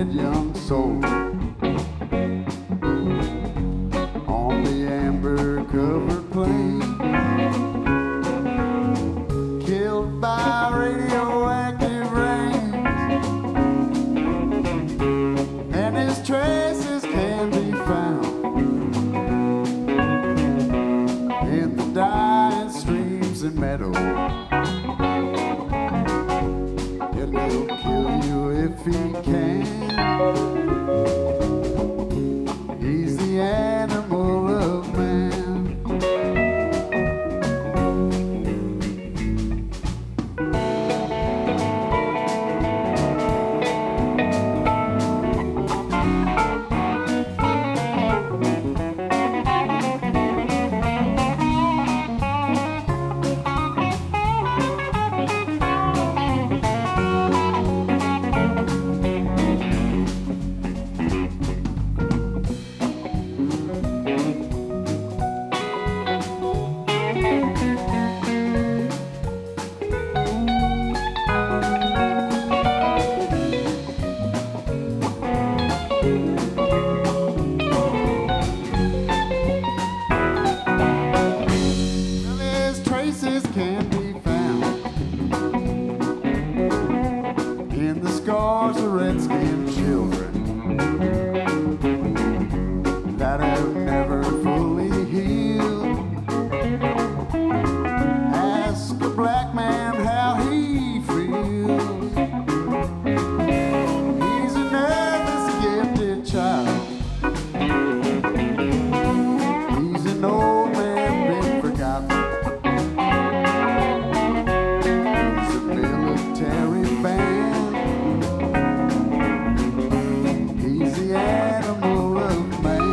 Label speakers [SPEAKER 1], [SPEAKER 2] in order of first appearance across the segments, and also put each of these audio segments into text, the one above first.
[SPEAKER 1] dead young soul on the amber-covered plain, killed by radioactive rain, and his traces can be found in the dying streams and meadows. And he'll kill you if he can. He's the animal of man. Can be found in the scars of red-skinned children that have never fully healed. Ask a black man how he feels. He's a nervous, gifted child. He's an old man been forgotten. He's the animal of man.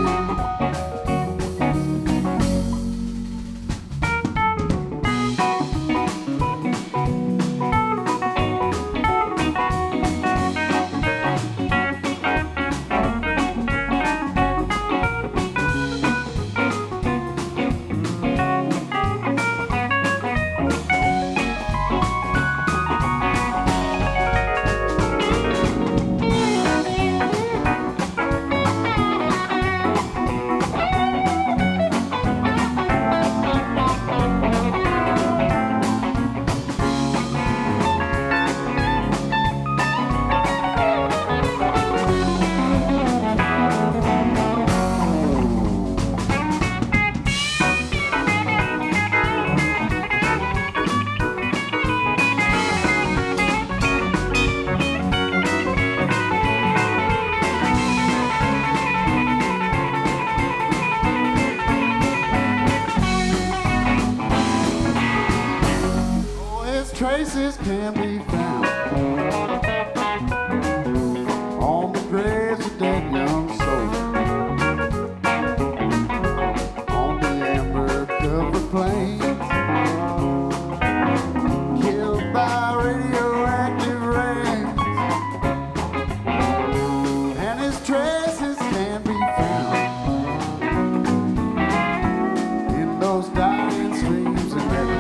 [SPEAKER 1] Traces can be found on the graves of dead young souls on the amber-covered plains, killed by radioactive rains, and his traces can be found in those dying streams and meadows.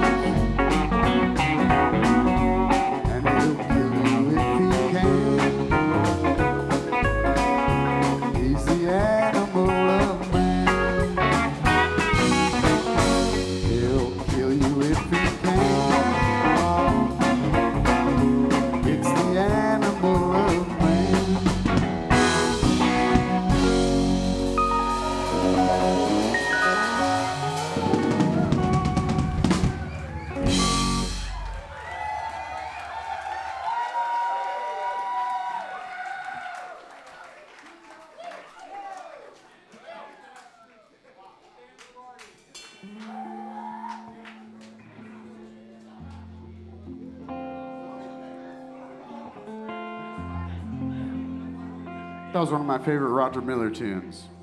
[SPEAKER 1] That was one of my favorite Roger Miller tunes.